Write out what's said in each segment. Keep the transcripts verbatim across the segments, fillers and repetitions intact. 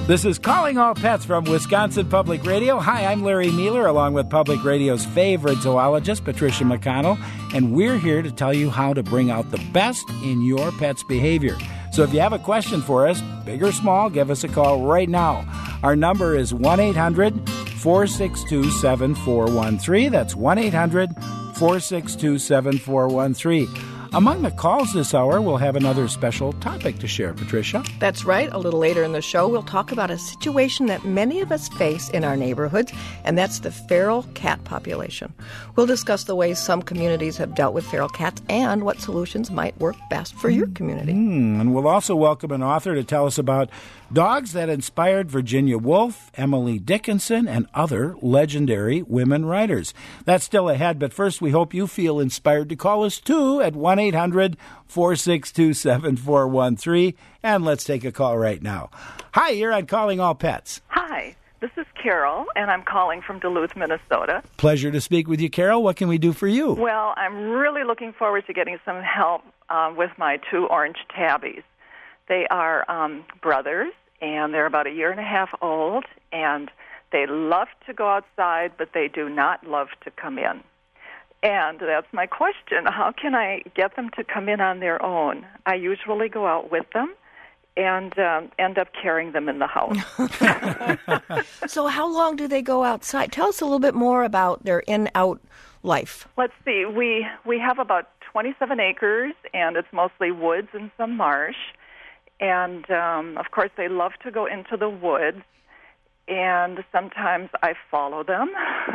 This is Calling All Pets from Wisconsin Public Radio. Hi, I'm Larry Mueller, along with Public Radio's favorite zoologist, Patricia McConnell, and we're here to tell you how to bring out the best in your pet's behavior. So if you have a question for us, big or small, give us a call right now. Our number is one eight hundred four six two seven four one three. That's one eight hundred four six two seven four one three. Among the calls this hour, we'll have another special topic to share, Patricia. That's right. A little later in the show, we'll talk about a situation that many of us face in our neighborhoods, and that's the feral cat population. We'll discuss the ways some communities have dealt with feral cats and what solutions might work best for your community. Mm, and we'll also welcome an author to tell us about dogs that inspired Virginia Woolf, Emily Dickinson, and other legendary women writers. That's still ahead, but first we hope you feel inspired to call us too at one eight hundred four six two seven four one three. And let's take a call right now. Hi, you're on Calling All Pets. Hi, this is Carol, and I'm calling from Duluth, Minnesota. Pleasure to speak with you, Carol. What can we do for you? Well, I'm really looking forward to getting some help uh, with my two orange tabbies. They are um, brothers, and they're about a year and a half old, and they love to go outside, but they do not love to come in. And that's my question. How can I get them to come in on their own? I usually go out with them and um, end up carrying them in the house. So how long do they go outside? Tell us a little bit more about their in-out life. Let's see. We, we have about twenty-seven acres, and it's mostly woods and some marsh. And, um, of course, they love to go into the woods, and sometimes I follow them.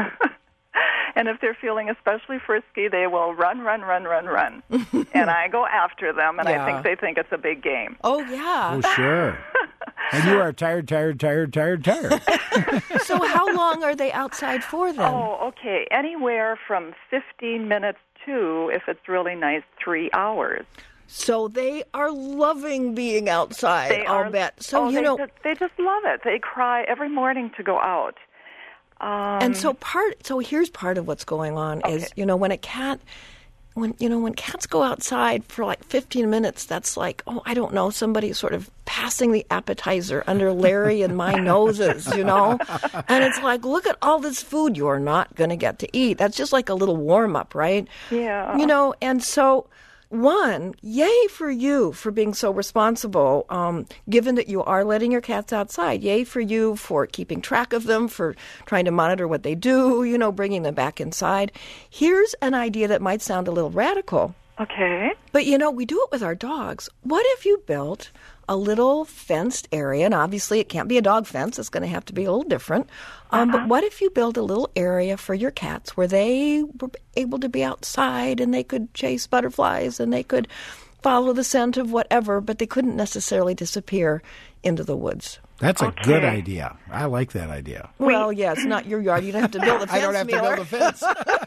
And if they're feeling especially frisky, they will run, run, run, run, run. And I go after them, and Yeah. I think they think it's a big game. Oh, yeah. Oh, sure. And you are tired, tired, tired, tired, tired. So how long are they outside for then? Oh, okay. Anywhere from fifteen minutes to, if it's really nice, three hours. So they are loving being outside, They I'll are, bet. So, oh, you they know... Just, they just love it. They cry every morning to go out. Um, And so part, so here's part of what's going on Okay. is, you know, when a cat, when, you know, when cats go outside for like fifteen minutes, that's like, oh, I don't know, somebody sort of passing the appetizer under Larry and my noses, you know? And it's like, look at all this food you're not going to get to eat. That's just like a little warm up, right? Yeah. You know, and so... One, yay for you for being so responsible, um, given that you are letting your cats outside. Yay for you for keeping track of them, for trying to monitor what they do, you know, bringing them back inside. Here's an idea that might sound a little radical. Okay. But, you know, we do it with our dogs. What if you built a little fenced area? And obviously it can't be a dog fence. It's going to have to be a little different. Um, Uh-huh. But what if you build a little area for your cats where they were able to be outside and they could chase butterflies and they could follow the scent of whatever, but they couldn't necessarily disappear into the woods? That's a Okay. good idea. I like that idea. Well, yeah, it's not your yard. You don't have to build a fence, I don't have Mueller. to build a fence.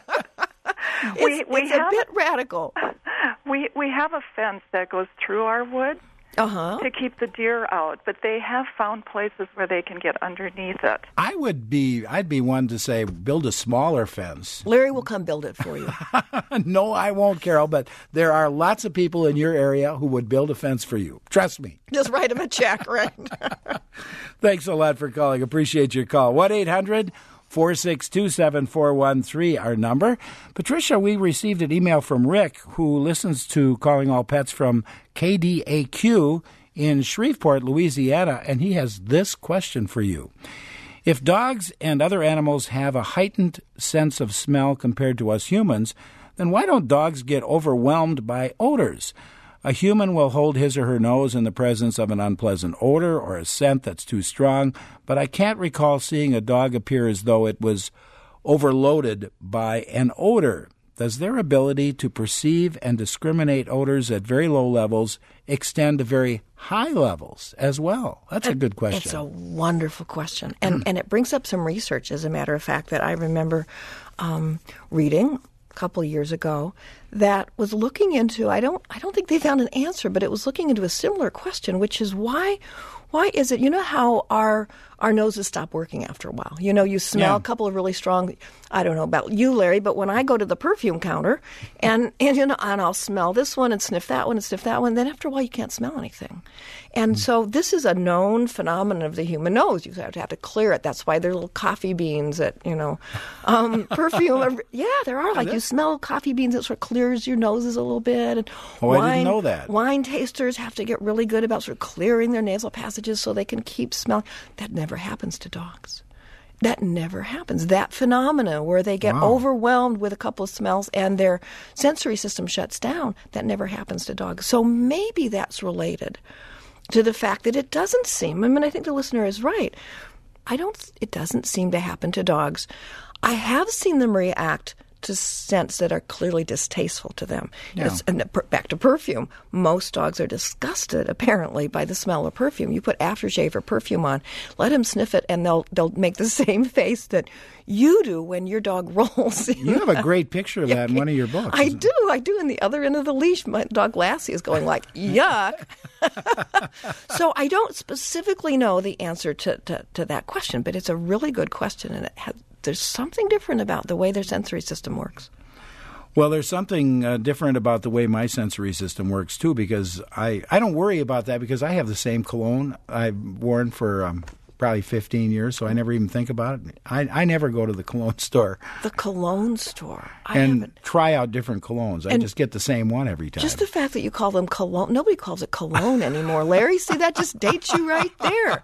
We- It's, we it's a have- bit radical. We we have a fence that goes through our woods Uh-huh. to keep the deer out, but they have found places where they can get underneath it. I would be, I'd be one to say, build a smaller fence. Larry will come build it for you. No, I won't, Carol, but there are lots of people in your area who would build a fence for you. Trust me. Just write him a check, right? Thanks a lot for calling. Appreciate your call. one eight hundred four six two seven four one three, our number. Patricia, we received an email from Rick, who listens to Calling All Pets from K D A Q in Shreveport, Louisiana, and he has this question for you. If dogs and other animals have a heightened sense of smell compared to us humans, then why don't dogs get overwhelmed by odors? A human will hold his or her nose in the presence of an unpleasant odor or a scent that's too strong, but I can't recall seeing a dog appear as though it was overloaded by an odor. Does their ability to perceive and discriminate odors at very low levels extend to very high levels as well? That's a good question. It's a wonderful question. And and it brings up some research, as a matter of fact, that I remember um, reading a couple of years ago that was looking into, I don't I don't think they found an answer, but it was looking into a similar question, which is why why is it, you know how our our noses stop working after a while. You know, you smell Yeah. a couple of really strong, I don't know about you, Larry, but when I go to the perfume counter and, and, you know, and I'll smell this one and sniff that one and sniff that one, then after a while you can't smell anything. And so this is a known phenomenon of the human nose. You have to have to clear it. That's why there are little coffee beans that, you know, um, perfume. Yeah, there are. Like you smell coffee beans, it sort of clears your noses a little bit. And Oh, I wine, didn't know that. Wine tasters have to get really good about sort of clearing their nasal passages so they can keep smelling. That never happens to dogs. That never happens. That phenomena where they get Wow. overwhelmed with a couple of smells and their sensory system shuts down, that never happens to dogs. So maybe that's related to the fact that it doesn't seem, I mean, I think the listener is right. I don't, it doesn't seem to happen to dogs. I have seen them react to scents that are clearly distasteful to them. Yeah. It's, and the, back to perfume. Most dogs are disgusted, apparently, by the smell of perfume. You put aftershave or perfume on, let them sniff it, and they'll they'll make the same face that you do when your dog rolls in. You have a great picture of that in one of your books. I do. I do. In the other end of the leash, my dog Lassie is going like, yuck. So I don't specifically know the answer to, to, to that question, but it's a really good question, and it has, there's something different about the way their sensory system works. Well, there's something uh, different about the way my sensory system works, too, because I, I don't worry about that because I have the same cologne I've worn for um, probably fifteen years, so I never even think about it. I, I never go to the cologne store The cologne store. I and haven't. try out different colognes. I And just get the same one every time. Just the fact that you call them cologne, nobody calls it cologne anymore, Larry. See, that just dates you right there.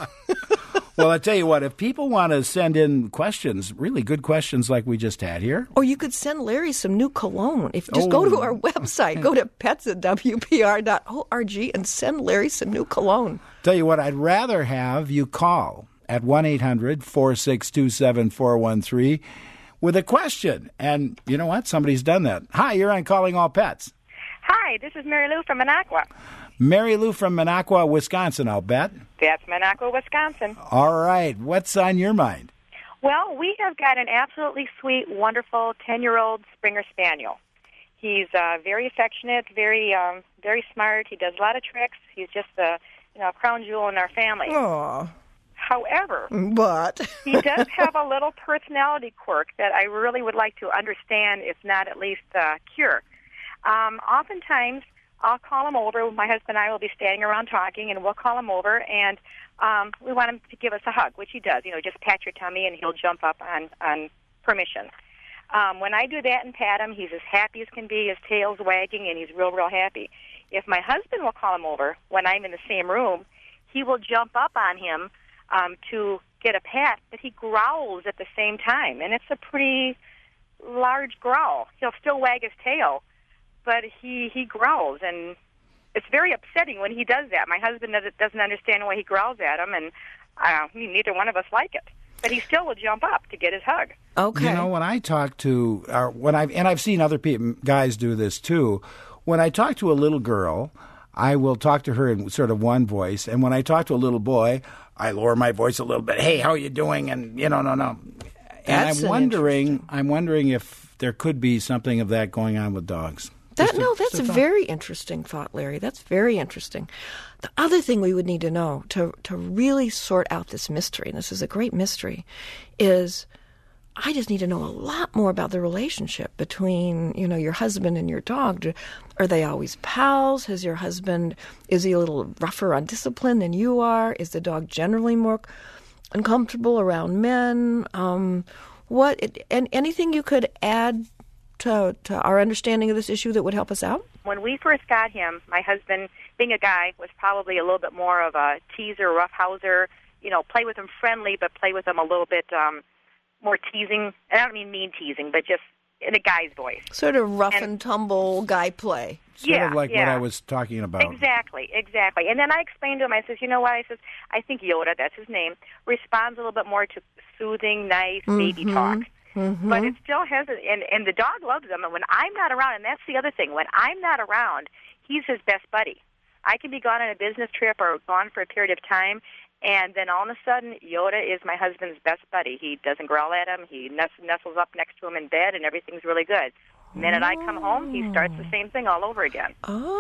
Well, I tell you what, if people want to send in questions, really good questions like we just had here, Or you could send Larry some new cologne. If just go to Oh. our website, go to pets at w p r dot org and send Larry some new cologne. tell you what, I'd rather have you call at one eight hundred four six two seven four one three with a question. And you know what? Somebody's done that. Hi, you're on Calling All Pets. Hi, this is Mary Lou from Minocqua. Mary Lou from Minocqua, Wisconsin, I'll bet. That's Minocqua, Wisconsin. All right. What's on your mind? Well, we have got an absolutely sweet, wonderful ten-year-old Springer Spaniel. He's uh, very affectionate, very um, very smart. He does a lot of tricks. He's just a you know a crown jewel in our family. Aw, However, but he does have a little personality quirk that I really would like to understand, if not at least uh, cure. Um, oftentimes, I'll call him over. My husband and I will be standing around talking, and we'll call him over, and um, we want him to give us a hug, which he does. You know, just pat your tummy, and he'll jump up on, on permission. Um, when I do that and pat him, he's as happy as can be. His tail's wagging, and he's real, real happy. If my husband will call him over when I'm in the same room, he will jump up on him um, to get a pat, but he growls at the same time, and it's a pretty large growl. He'll still wag his tail, but he, he growls, and it's very upsetting when he does that. My husband doesn't, doesn't understand why he growls at him, and uh, neither one of us like it. But he still will jump up to get his hug. okay. You know, when I talk to, uh, when I've, and I've seen other people, guys do this too, when I talk to a little girl, I will talk to her in sort of one voice, and when I talk to a little boy, I lower my voice a little bit. Hey, how are you doing? And, you know, no, no. And That's I'm an wondering, I'm wondering if there could be something of that going on with dogs. That, Just a- no, just that's a a thought. very interesting thought, Larry. That's very interesting. The other thing we would need to know to to really sort out this mystery, and this is a great mystery, is I just need to know a lot more about the relationship between, you know, your husband and your dog. Do- Are they always pals? Has your husband, is he a little rougher on discipline than you are? Is the dog generally more uncomfortable around men? Um, what, and anything you could add to, to our understanding of this issue that would help us out? When we first got him, my husband, being a guy, was probably a little bit more of a teaser, roughhouser, you know, play with him friendly, but play with him a little bit um, more teasing. And I don't mean mean teasing, but just in a guy's voice. Sort of rough and, And- tumble guy play. Sort Yeah, of like what yeah. I was talking about. Exactly, exactly. And then I explained to him, I says, you know what? I says, I think Yoda, that's his name, responds a little bit more to soothing, nice baby talk. Mm-hmm. But it still has, a, and, and the dog loves him. And when I'm not around, and that's the other thing, when I'm not around, he's his best buddy. I can be gone on a business trip or gone for a period of time, and then all of a sudden, Yoda is my husband's best buddy. He doesn't growl at him. He nest- nestles up next to him in bed, and everything's really good. The minute I come home, he starts the same thing all over again.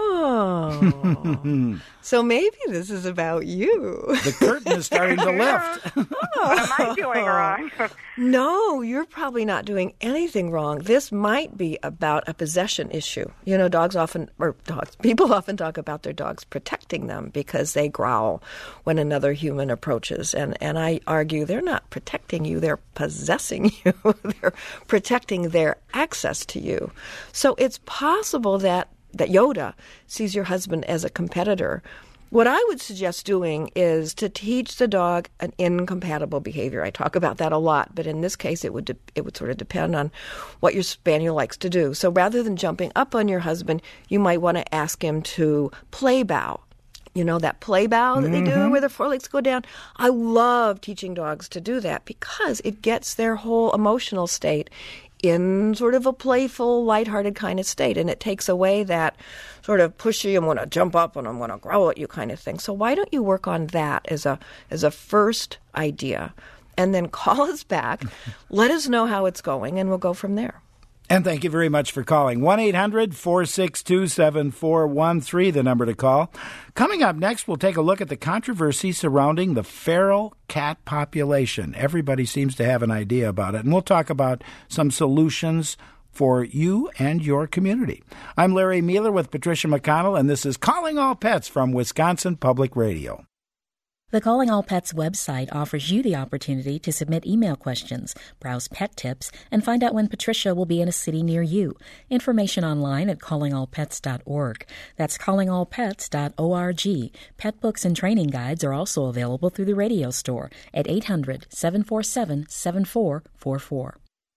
Oh. So maybe this is about you. The curtain is starting to lift. What am I doing wrong? No, you're probably not doing anything wrong. This might be about a possession issue. You know, dogs often, or dogs, people often talk about their dogs protecting them because they growl when another human approaches. And, and I argue they're not protecting you, they're possessing you. They're protecting their access to you. So it's possible that, that Yoda sees your husband as a competitor. What I would suggest doing is to teach the dog an incompatible behavior. I talk about that a lot, but in this case, it would de- it would sort of depend on what your spaniel likes to do. So rather than jumping up on your husband, you might want to ask him to play bow. You know, that play bow that mm-hmm. they do where their forelegs go down? I love teaching dogs to do that because it gets their whole emotional state in sort of a playful, lighthearted kind of state. And it takes away that sort of pushy, I'm going to jump up and I'm going to growl at you kind of thing. So why don't you work on that as a as a first idea and then call us back, let us know how it's going, and we'll go from there. And thank you very much for calling. one eight hundred four six two seven four one three, the number to call. Coming up next, we'll take a look at the controversy surrounding the feral cat population. Everybody seems to have an idea about it, and we'll talk about some solutions for you and your community. I'm Larry Mueller with Patricia McConnell, and this is Calling All Pets from Wisconsin Public Radio. The Calling All Pets website offers you the opportunity to submit email questions, browse pet tips, and find out when Patricia will be in a city near you. Information online at calling all pets dot org. That's calling all pets dot org. Pet books and training guides are also available through the radio store at eight hundred seven four seven seven four four four.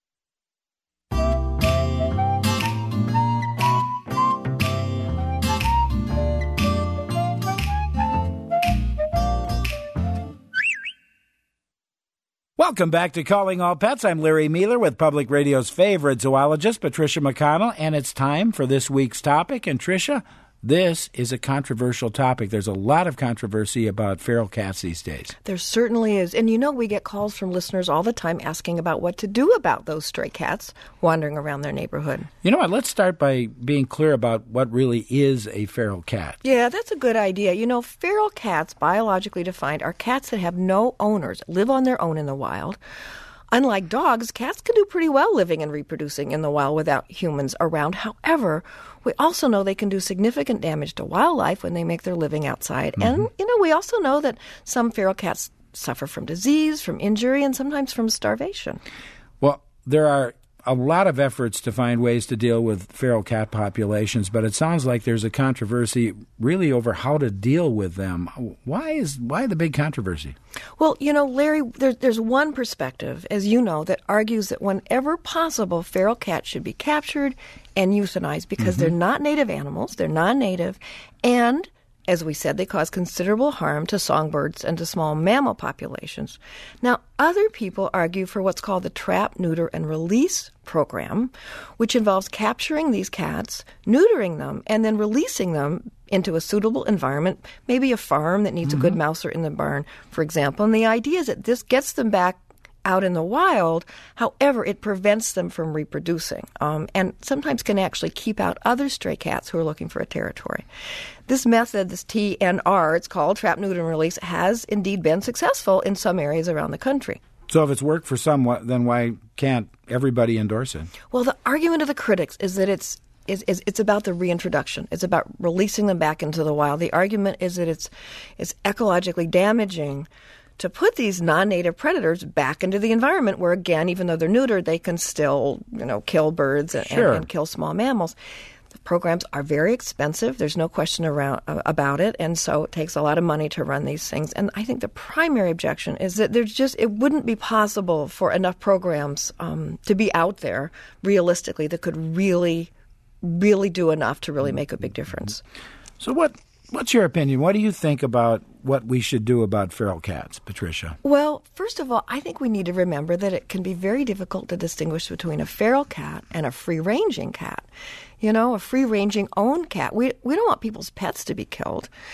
Welcome back to Calling All Pets. I'm Larry Mueller with Public Radio's favorite zoologist, Patricia McConnell, and it's time for this week's topic. And Tricia, this is a controversial topic. There's a lot of controversy about feral cats these days. There certainly is. And you know, we get calls from listeners all the time asking about what to do about those stray cats wandering around their neighborhood. You know what? Let's start by being clear about what really is a feral cat. Yeah, that's a good idea. You know, feral cats, biologically defined, are cats that have no owners, live on their own in the wild. Unlike dogs, cats can do pretty well living and reproducing in the wild without humans around. However, we also know they can do significant damage to wildlife when they make their living outside. Mm-hmm. And, you know, we also know that some feral cats suffer from disease, from injury, and sometimes from starvation. Well, there are a lot of efforts to find ways to deal with feral cat populations, but it sounds like there's a controversy really over how to deal with them. Why is why the big controversy? Well, you know, Larry, there, there's one perspective, as you know, that argues that whenever possible, feral cats should be captured and euthanized because mm-hmm. they're not native animals, they're non-native, and as we said, they cause considerable harm to songbirds and to small mammal populations. Now, other people argue for what's called the Trap, Neuter, and Release program, which involves capturing these cats, neutering them, and then releasing them into a suitable environment, maybe a farm that needs mm-hmm. a good mouser in the barn, for example. And the idea is that this gets them back out in the wild. However, it prevents them from reproducing um, and sometimes can actually keep out other stray cats who are looking for a territory. This method, this T N R, it's called Trap, Neuter, and Release, has indeed been successful in some areas around the country. So if it's worked for some, then why can't everybody endorse it? Well, the argument of the critics is that it's Is, is it's about the reintroduction. It's about releasing them back into the wild. The argument is that it's it's ecologically damaging to put these non-native predators back into the environment where, again, even though they're neutered, they can still, you know, kill birds and, sure. and, and kill small mammals. The programs are very expensive. There's no question around uh, about it, and so it takes a lot of money to run these things. And I think the primary objection is that there's just it wouldn't be possible for enough programs um, to be out there realistically that could really, really do enough to really make a big difference. So what? What's your opinion? What do you think about what we should do about feral cats, Patricia? Well, first of all, I think we need to remember that it can be very difficult to distinguish between a feral cat and a free-ranging cat. You know, a free-ranging owned cat. We we don't want people's pets to be killed.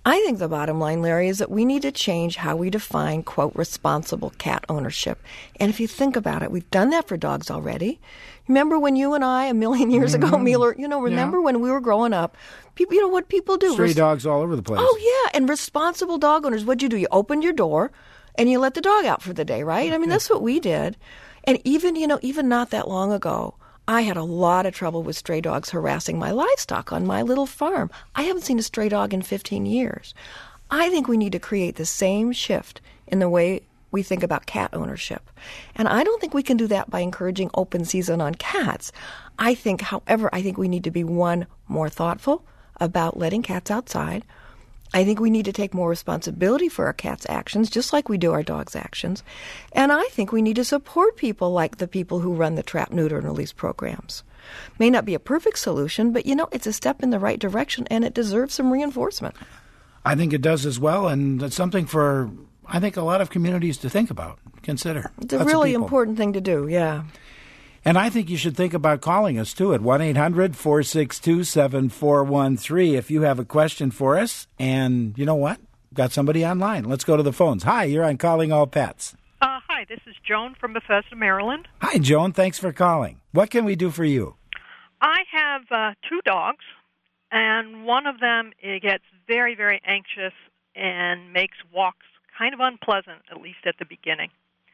I think the bottom line, Larry, is that we need to change how we define, quote, responsible cat ownership. And if you think about it, we've done that for dogs already. Remember when you and I, a million years mm-hmm. ago, Mueller, you know, remember yeah. when we were growing up, people, you know what people do? Stray Res- dogs all over the place. Oh, yeah. And responsible dog owners, what'd you do? You opened your door and you let the dog out for the day, right? I mean, yeah. that's what we did. And even, you know, even not that long ago, I had a lot of trouble with stray dogs harassing my livestock on my little farm. I haven't seen a stray dog in fifteen years. I think we need to create the same shift in the way we think about cat ownership. And I don't think we can do that by encouraging open season on cats. I think, however, I think we need to be, one, more thoughtful about letting cats outside. I think we need to take more responsibility for our cats' actions, just like we do our dogs' actions. And I think we need to support people like the people who run the trap, neuter, and release programs. May not be a perfect solution, but, you know, it's a step in the right direction, and it deserves some reinforcement. I think it does as well, and it's something for, I think, a lot of communities to think about, consider. It's a really important thing to do, yeah. And I think you should think about calling us, too, at one eight hundred four six two seven four one three if you have a question for us. And you know what? Got somebody online. Let's go to the phones. Hi, you're on Calling All Pets. Uh, hi, this is Joan from Bethesda, Maryland. Hi, Joan. Thanks for calling. What can we do for you? I have uh, two dogs, and one of them it gets very, very anxious and makes walks kind of unpleasant, at least at the beginning.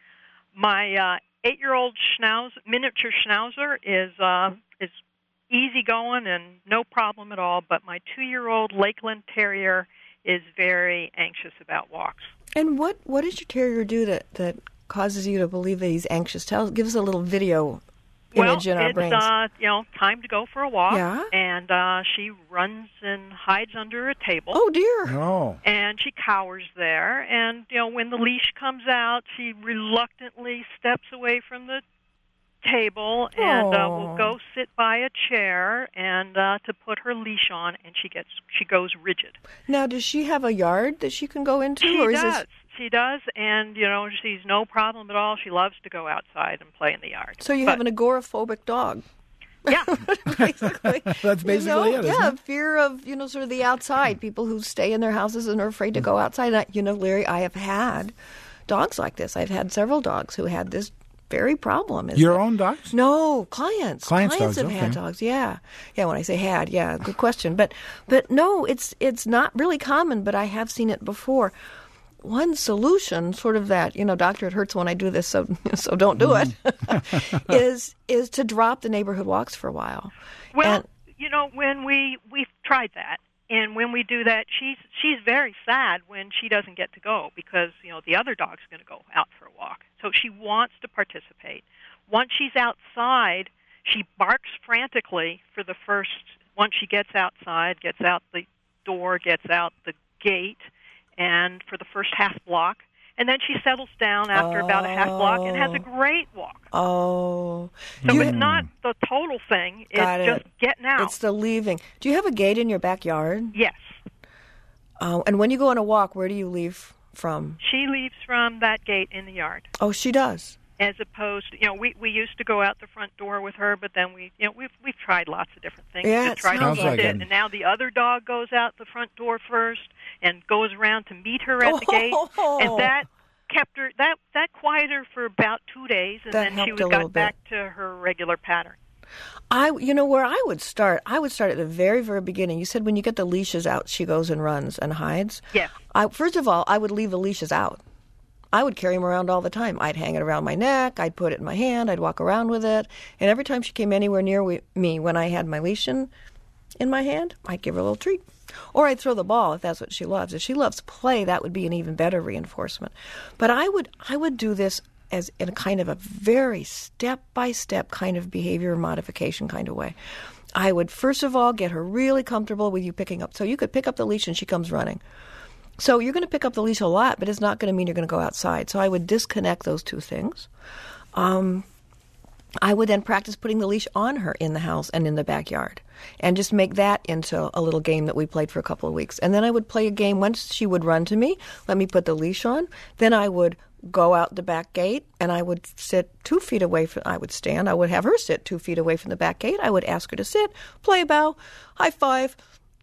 My uh, eight-year-old schnauz, miniature schnauzer is uh, is easygoing and no problem at all, but my two-year-old Lakeland Terrier is very anxious about walks. And what, what does your terrier do that, that causes you to believe that he's anxious? Tell, give us a little video image well, in our brains. Well, it's, uh, you know, time to go for a walk. Yeah? And uh, she runs and hides under a table. Oh, dear. Oh. And she cowers there. And, you know, when the leash comes out, she reluctantly steps away from the table and uh, will go sit by a chair and uh, to put her leash on, and she gets she goes rigid. Now, does she have a yard that she can go into? She or is does. This... She does, and, you know, she's no problem at all. She loves to go outside and play in the yard. So you but, have an agoraphobic dog. Yeah. basically. That's basically you know, it, isn't yeah, it? fear of, you know, sort of the outside. People who stay in their houses and are afraid to go outside. And I, you know, Larry, I have had dogs like this. I've had several dogs who had this very problem. Your it? own dogs? No, clients. Clients, clients dogs, have okay. had dogs. Yeah, yeah. When I say had, yeah, good question. But, but no, it's it's not really common. But I have seen it before. One solution, sort of that, you know, doctor, it hurts when I do this, so so don't do it, Mm-hmm. is is to drop the neighborhood walks for a while. Well, and, you know, when we we've tried that, and when we do that, she's she's very sad when she doesn't get to go because, you know, the other dog's going to go out for a walk. So she wants to participate. Once she's outside, she barks frantically for the first, once she gets outside, gets out the door, gets out the gate, and for the first half block, and then she settles down after oh. about a half block and has a great walk. Oh. So you, it's not the total thing, it's Got it. just getting out. It's the leaving. Do you have a gate in your backyard? Yes. Oh, and when you go on a walk, where do you leave from? She leaves from that gate in the yard. Oh, she does. As opposed to, you know, we, we used to go out the front door with her, but then we, you know, we've we've tried lots of different things Yeah, to it try to sounds keep like it. it. And now the other dog goes out the front door first and goes around to meet her at the gate, and that kept her that that quieted her for about two days, and That then she helped a was little got back to her regular pattern. I, you know, where I would start, I would start at the very, very beginning. You said when you get the leashes out, she goes and runs and hides. Yes. I, first of all, I would leave the leashes out. I would carry them around all the time. I'd hang it around my neck. I'd put it in my hand. I'd walk around with it. And every time she came anywhere near we, me when I had my leash in, in my hand, I'd give her a little treat. Or I'd throw the ball if that's what she loves. If she loves play, that would be an even better reinforcement. But I would I would do this as in a kind of a very step-by-step kind of behavior modification kind of way. I would, first of all, get her really comfortable with you picking up. So you could pick up the leash and she comes running. So you're going to pick up the leash a lot, but it's not going to mean you're going to go outside. So I would disconnect those two things. Um, I would then practice putting the leash on her in the house and in the backyard and just make that into a little game that we played for a couple of weeks. And then I would play a game. Once she would run to me, let me put the leash on. Then I would go out the back gate and I would sit two feet away from, I would stand. I would have her sit two feet away from the back gate. I would ask her to sit, play a bow, high five,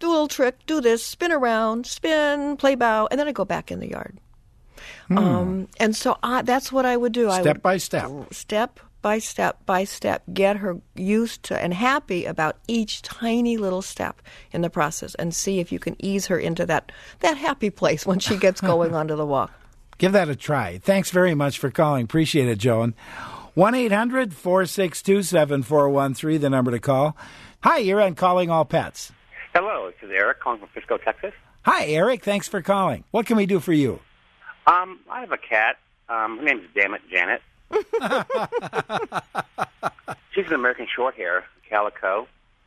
do a little trick, do this, spin around, spin, play bow, and then I go back in the yard. Hmm. Um, and so I, that's what I would do. Step I would, by step. Step by step by step, get her used to and happy about each tiny little step in the process, and see if you can ease her into that, that happy place when she gets going onto the walk. Give that a try. Thanks very much for calling. Appreciate it, Joan. one eight hundred four six two seven four one three, the number to call. Hi, you're on Calling All Pets. Hello, this is Eric calling from Frisco, Texas. Hi, Eric. Thanks for calling. What can we do for you? Um, I have a cat. Um, her name is Dammit Janet. She's an American Shorthair, calico,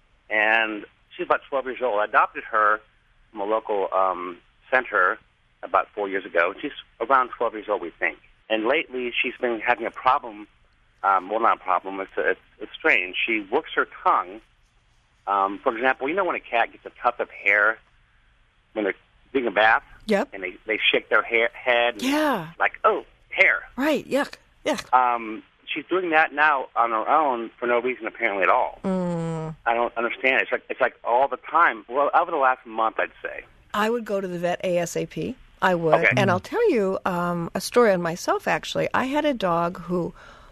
and she's about twelve years old. I adopted her from a local um, center about four years ago. She's around twelve years old, we think. And lately, she's been having a problem. Um, well, not a problem. It's, a, it's, it's strange. She works her tongue. Um, for example, you know when a cat gets a tuft of hair when they're taking a bath? Yep. And they, they shake their hair, head. And Yeah. like, oh, hair. Right. Yuck. Yuck. Um, she's doing that now on her own for no reason apparently at all. Mm. I don't understand. It's like it's like all the time. Well, over the last month, I'd say. I would go to the vet ASAP. I would. Okay. And I'll tell you um, a story on myself, actually. I had a dog who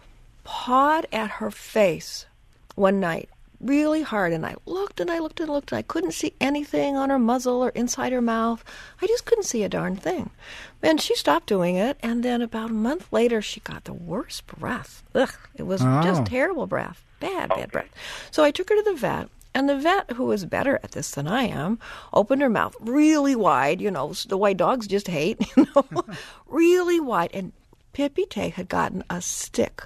pawed at her face one night really hard, and I looked and I looked and looked, and I couldn't see anything on her muzzle or inside her mouth. I just couldn't see a darn thing. And she stopped doing it, and then about a month later, she got the worst breath. Ugh, it was Oh. just terrible breath. Bad, Okay. bad breath. So I took her to the vet. And the vet, who was better at this than I am, opened her mouth really wide, you know, the way dogs just hate, you know, really wide. And Pippi Tay had gotten a stick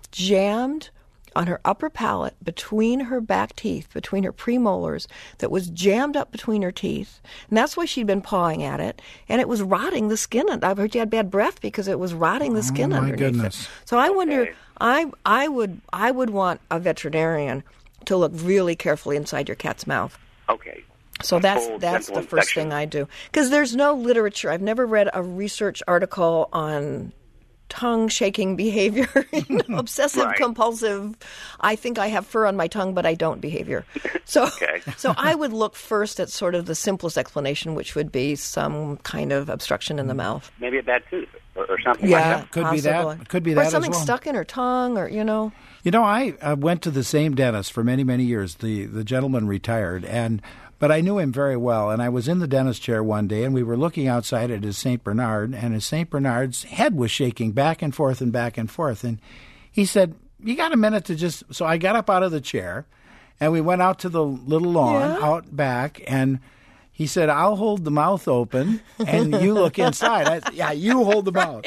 jammed on her upper palate between her back teeth, between her premolars, that was jammed up between her teeth. And that's why she'd been pawing at it. And it was rotting the skin. I've heard she had bad breath because it was rotting the skin Oh, my underneath goodness. it. So I wonder, Okay. I, I, would, I would want a veterinarian to look really carefully inside your cat's mouth. Okay. So A that's full that's the dental first inspection. thing I do. Because there's no literature. I've never read a research article on tongue shaking behavior, you know, obsessive Right. compulsive. I think I have fur on my tongue, but I don't behavior. So, Okay. so I would look first at sort of the simplest explanation, which would be some kind of obstruction in the mouth. Maybe a bad tooth or, or something Yeah, like that. Could be that. possibly. Could be or that as something well. stuck in her tongue, or you know. You know, I uh, went to the same dentist for many, many years. The the gentleman retired, and but I knew him very well. And I was in the dentist chair one day, and we were looking outside at his Saint Bernard, and his Saint Bernard's head was shaking back and forth and back and forth. And he said, "You got a minute to just..." So I got up out of the chair, and we went out to the little lawn Yeah. out back, and he said, "I'll hold the mouth open, and you look inside." I said, "Yeah, you hold the mouth."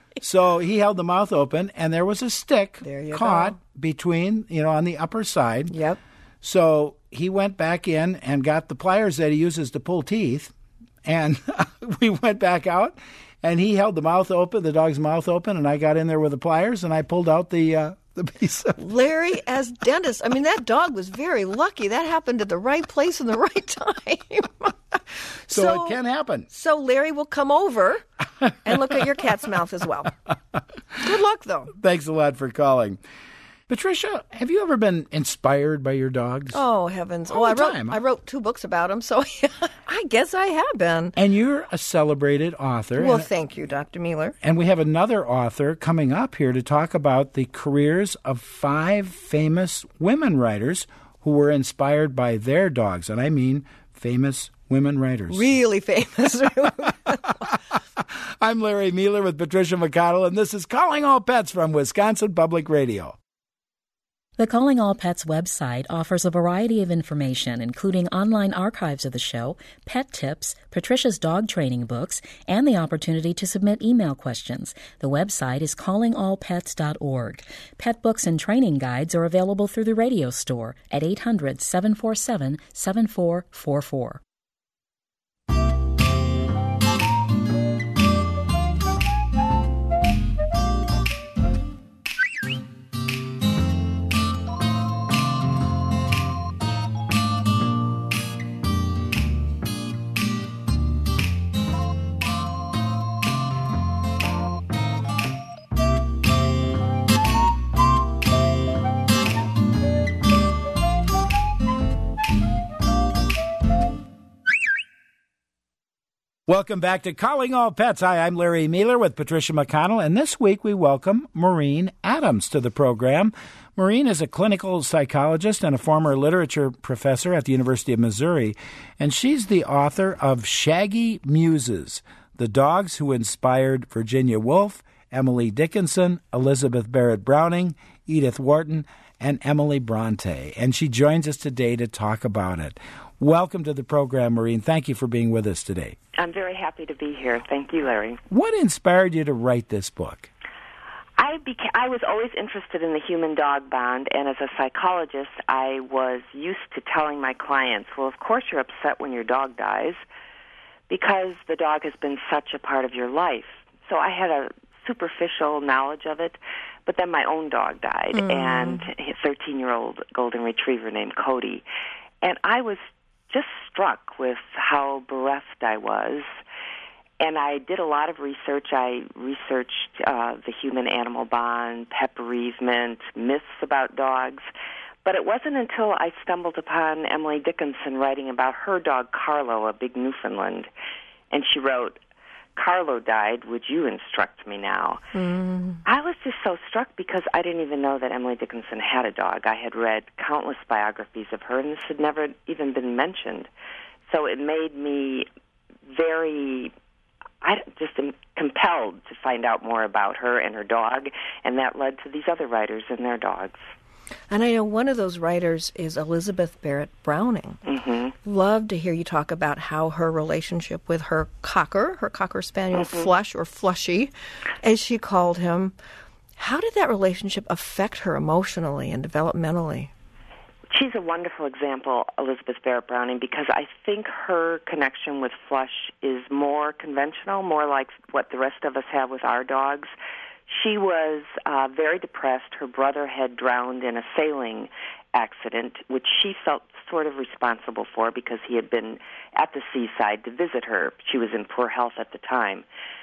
So he held the mouth open, and there was a stick There you caught go. between, you know, on the upper side. Yep. So he went back in and got the pliers that he uses to pull teeth, and we went back out, and he held the mouth open, the dog's mouth open, and I got in there with the pliers, and I pulled out the uh, the piece of... Larry as dentist. I mean, that dog was very lucky. That happened at the right place in the right time. So, it can happen. So Larry will come over and look at your cat's mouth as well. Good luck, though. Thanks a lot for calling. Patricia, have you ever been inspired by your dogs? Oh heavens! All well, I the wrote time. I wrote two books about them, so I guess I have been. And you're a celebrated author. Well, and, thank you, Doctor Mueller. and we have another author coming up here to talk about the careers of five famous women writers who were inspired by their dogs. And I mean famous women writers. Really famous. I'm Larry Mueller with Patricia McConnell, and this is Calling All Pets from Wisconsin Public Radio. The Calling All Pets website offers a variety of information, including online archives of the show, pet tips, Patricia's dog training books, and the opportunity to submit email questions. The website is calling all pets dot org. Pet books and training guides are available through the radio store at eight hundred, seven four seven, seven four four four. Welcome back to Calling All Pets. Hi, I'm Larry Mueller with Patricia McConnell, and this week we welcome Maureen Adams to the program. Maureen is a clinical psychologist and a former literature professor at the University of Missouri, and she's the author of Shaggy Muses, The Dogs Who Inspired Virginia Woolf, Emily Dickinson, Elizabeth Barrett Browning, Edith Wharton, and Emily Bronte. And she joins us today to talk about it. Welcome to the program, Maureen. Thank you for being with us today. I'm very happy to be here. Thank you, Larry. What inspired you to write this book? I beca- I was always interested in the human-dog bond, and as a psychologist, I was used to telling my clients, well, of course you're upset when your dog dies because the dog has been such a part of your life. So I had a superficial knowledge of it, but then my own dog died, mm. and a thirteen-year-old golden retriever named Cody. And I was just struck with how bereft I was. And I did a lot of research. I researched uh, the human-animal bond, pet bereavement, myths about dogs. But it wasn't until I stumbled upon Emily Dickinson writing about her dog, Carlo, a big Newfoundland. And she wrote, Carlo died, would you instruct me now? Mm. I was just so struck because I didn't even know that Emily Dickinson had a dog. I had read countless biographies of her, and this had never even been mentioned. So it made me very, I just am compelled to find out more about her and her dog, and that led to these other writers and their dogs. And I know one of those writers is Elizabeth Barrett Browning. Mm-hmm. Love to hear you talk about how her relationship with her cocker, her cocker spaniel, mm-hmm. Flush, or Flushy, as she called him, how did that relationship affect her emotionally and developmentally? She's a wonderful example, Elizabeth Barrett Browning, because I think her connection with Flush is more conventional, more like what the rest of us have with our dogs. She was uh, very depressed. Her brother had drowned in a sailing accident, which she felt sort of responsible for because he had been at the seaside to visit her. She was in poor health at the time.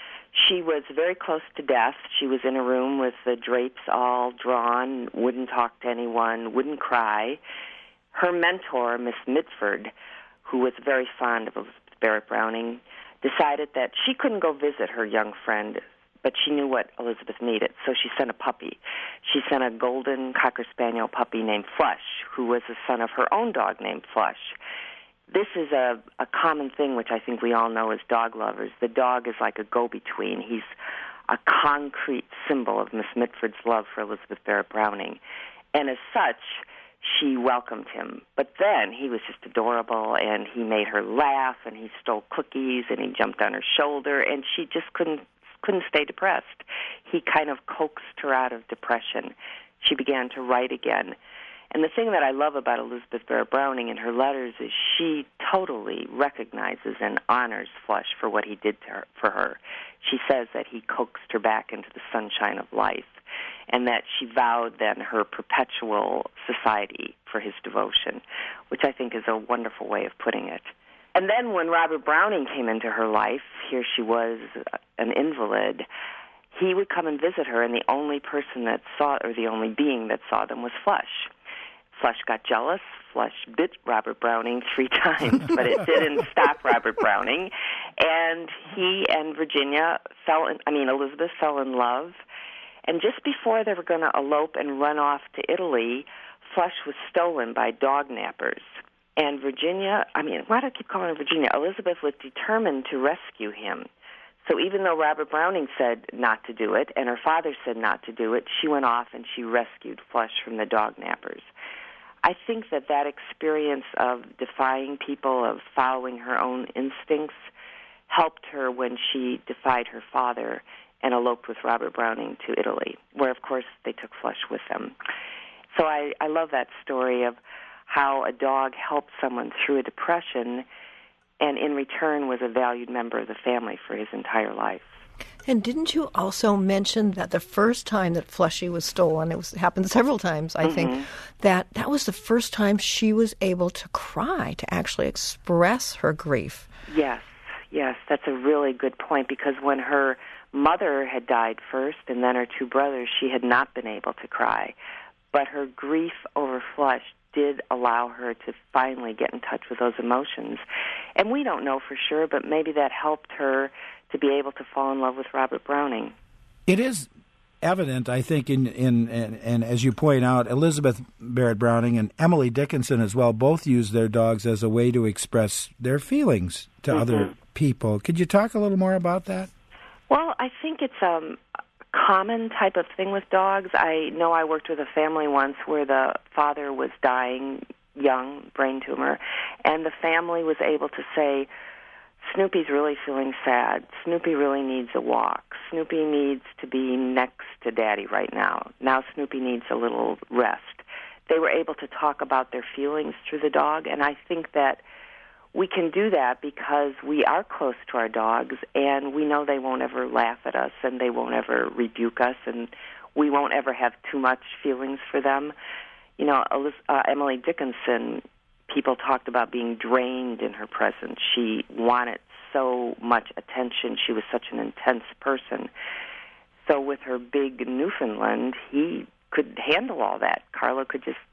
She was very close to death. She was in a room with the drapes all drawn, wouldn't talk to anyone, wouldn't cry. Her mentor, Miss Mitford, who was very fond of Elizabeth Barrett Browning, decided that she couldn't go visit her young friend, but she knew what Elizabeth needed, so she sent a puppy. She sent a golden cocker spaniel puppy named Flush, who was the son of her own dog named Flush. This is a, a common thing, which I think we all know as dog lovers. The dog is like a go-between. He's a concrete symbol of Miss Mitford's love for Elizabeth Barrett Browning. And as such, she welcomed him. But then he was just adorable, and he made her laugh, and he stole cookies, and he jumped on her shoulder, and she just couldn't couldn't stay depressed. He kind of coaxed her out of depression. She began to write again. And the thing that I love about Elizabeth Barrett Browning in her letters is she totally recognizes and honors Flush for what he did to her, for her. She says that he coaxed her back into the sunshine of life, and that she vowed then her perpetual society for his devotion, which I think is a wonderful way of putting it. And then when Robert Browning came into her life, here she was, an invalid, he would come and visit her, and the only person that saw, or the only being that saw them was Flush. Flush got jealous. Flush bit Robert Browning three times, but it didn't stop Robert Browning. And he and Virginia fell in, I mean, Elizabeth fell in love. And just before they were going to elope and run off to Italy, Flush was stolen by dog nappers. And Virginia, I mean, why do I keep calling her Virginia? Elizabeth was determined to rescue him. So even though Robert Browning said not to do it, and her father said not to do it, she went off and she rescued Flush from the dog nappers. I think that that experience of defying people, of following her own instincts, helped her when she defied her father and eloped with Robert Browning to Italy, where, of course, they took Flush with them. So I, I love that story of how a dog helped someone through a depression and in return was a valued member of the family for his entire life. And didn't you also mention that the first time that Flushy was stolen, it was happened several times, I mm-hmm. think, that that was the first time she was able to cry, to actually express her grief? Yes, yes, that's a really good point, because when her mother had died first and then her two brothers, she had not been able to cry. But her grief over Flush did allow her to finally get in touch with those emotions. And we don't know for sure, but maybe that helped her to be able to fall in love with Robert Browning. It is evident, I think, in, in, in and as you point out, Elizabeth Barrett Browning and Emily Dickinson as well both use their dogs as a way to express their feelings to mm-hmm. other people. Could you talk a little more about that? Well, I think it's um, a common type of thing with dogs. I know I worked with a family once where the father was dying young, brain tumor, and the family was able to say, Snoopy's really feeling sad. Snoopy really needs a walk. Snoopy needs to be next to Daddy right now. Now Snoopy needs a little rest. They were able to talk about their feelings through the dog, and I think that we can do that because we are close to our dogs, and we know they won't ever laugh at us, and they won't ever rebuke us, and we won't ever have too much feelings for them. You know, uh, Emily Dickinson, people talked about being drained in her presence. She wanted so much attention. She was such an intense person. So with her big Newfoundland, he could handle all that. Carlo could just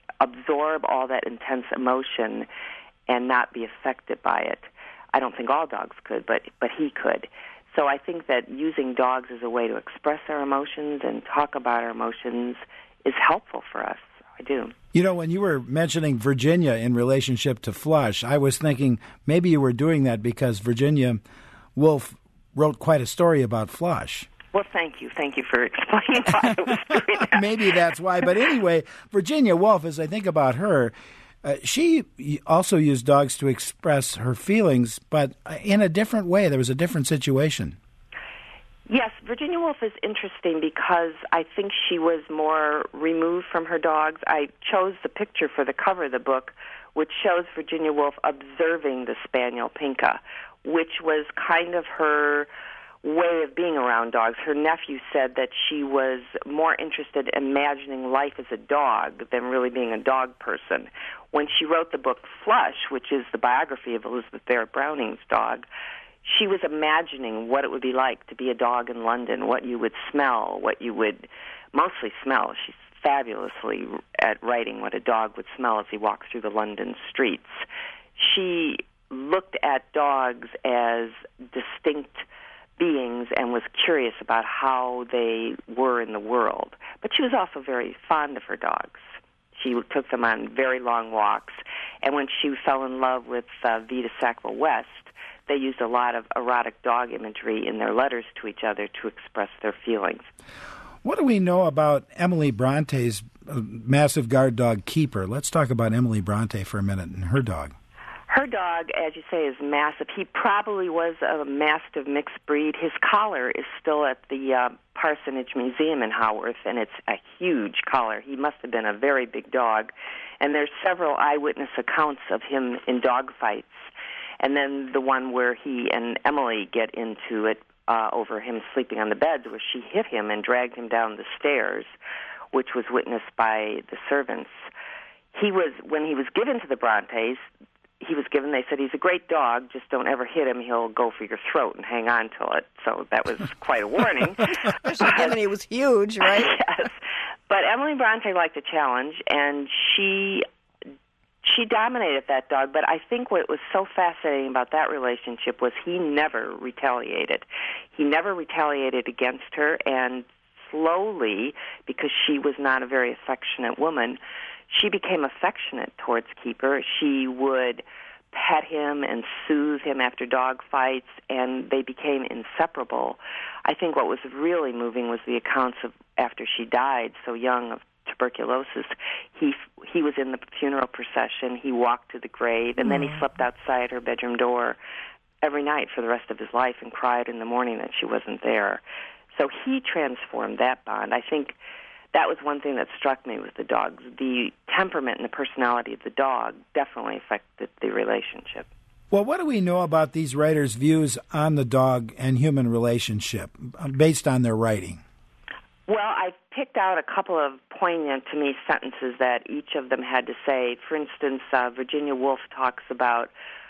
absorb all that intense emotion and not be affected by it. I don't think all dogs could, but but he could. So I think that using dogs as a way to express our emotions and talk about our emotions is helpful for us. I do. You know, when you were mentioning Virginia in relationship to Flush, I was thinking maybe you were doing that because Virginia Woolf wrote quite a story about Flush. Well, thank you. Thank you for explaining why I was doing that. Maybe that's why. But anyway, Virginia Woolf, as I think about her, uh, she also used dogs to express her feelings, but in a different way. There was a different situation. Yes, Virginia Woolf is interesting because I think she was more removed from her dogs. I chose the picture for the cover of the book, which shows Virginia Woolf observing the spaniel Pinka, which was kind of her way of being around dogs. Her nephew said that she was more interested in imagining life as a dog than really being a dog person. When she wrote the book Flush, which is the biography of Elizabeth Barrett Browning's dog, she was imagining what it would be like to be a dog in London, what you would smell, what you would mostly smell. She's fabulously at writing what a dog would smell as he walks through the London streets. She looked at dogs as distinct beings and was curious about how they were in the world. But she was also very fond of her dogs. She took them on very long walks. And when she fell in love with uh, Vita Sackville West, they used a lot of erotic dog imagery in their letters to each other to express their feelings. What do we know about Emily Bronte's uh, massive guard dog, Keeper? Let's talk about Emily Bronte for a minute and her dog. Her dog, as you say, is massive. He probably was a Mastiff mixed breed. His collar is still at the uh, Parsonage Museum in Haworth, and it's a huge collar. He must have been a very big dog. And there's several eyewitness accounts of him in dog fights. And then the one where he and Emily get into it uh, over him sleeping on the beds, where she hit him and dragged him down the stairs, which was witnessed by the servants. He was, when he was given to the Brontes, he was given, they said, he's a great dog, just don't ever hit him, he'll go for your throat and hang on to it. So that was quite a warning. Especially given he was huge, right? Yes. But Emily Bronte liked a challenge, and she she dominated that dog. But I think what was so fascinating about that relationship was he never retaliated. He never retaliated against her, and slowly, because she was not a very affectionate woman, she became affectionate towards Keeper. She would pet him and soothe him after dog fights, and they became inseparable. I think what was really moving was the accounts of after she died so young of tuberculosis. He he was in the funeral procession. He walked to the grave, and mm. then he slept outside her bedroom door every night for the rest of his life and cried in the morning that she wasn't there. So he transformed that bond. I think that was one thing that struck me with the dogs. The temperament and the personality of the dog definitely affected the relationship. Well, what do we know about these writers' views on the dog and human relationship based on their writing? Well, I picked out a couple of poignant, to me, sentences that each of them had to say. For instance, uh, Virginia Woolf talks about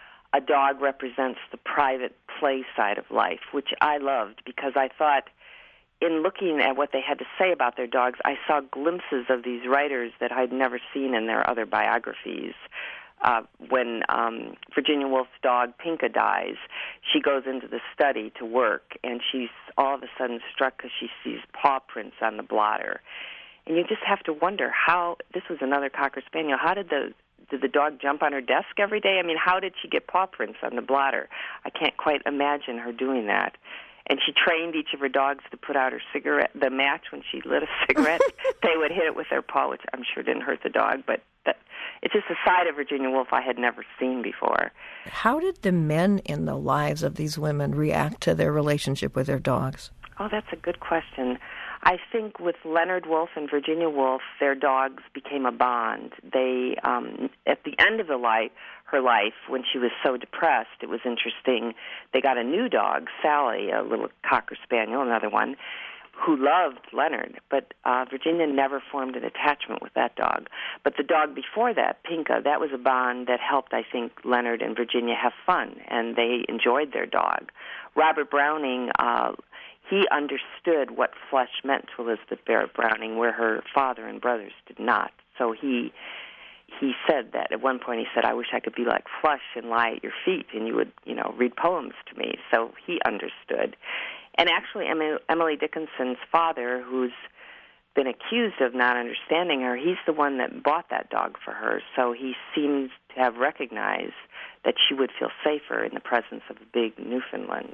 a dog represents the private play side of life, which I loved because I thought in looking at what they had to say about their dogs, I saw glimpses of these writers that I'd never seen in their other biographies. Uh, when um, Virginia Woolf's dog Pinka dies, she goes into the study to work, and she's all of a sudden struck because she sees paw prints on the blotter. And you just have to wonder how, this was another Cocker Spaniel, how did the did the dog jump on her desk every day? I mean, how did she get paw prints on the blotter? I can't quite imagine her doing that. And she trained each of her dogs to put out her cigarette, the match when she lit a cigarette. They would hit it with their paw, which I'm sure didn't hurt the dog, but that, it's just a side of Virginia Woolf I had never seen before. How did the men in the lives of these women react to their relationship with their dogs? Oh, that's a good question. I think with Leonard Woolf and Virginia Woolf, their dogs became a bond. They, um, at the end of the life, her life, when she was so depressed, it was interesting. They got a new dog, Sally, a little Cocker Spaniel, another one, who loved Leonard. But uh, Virginia never formed an attachment with that dog. But the dog before that, Pinka, that was a bond that helped, I think, Leonard and Virginia have fun, and they enjoyed their dog. Robert Browning, uh, he understood what Flush meant to Elizabeth Barrett Browning, where her father and brothers did not. So he he said that at one point. He said, "I wish I could be like Flush and lie at your feet, and you would, you know, read poems to me." So he understood. And actually, Emily Dickinson's father, who's been accused of not understanding her, he's the one that bought that dog for her. So he seems to have recognized that she would feel safer in the presence of a big Newfoundland.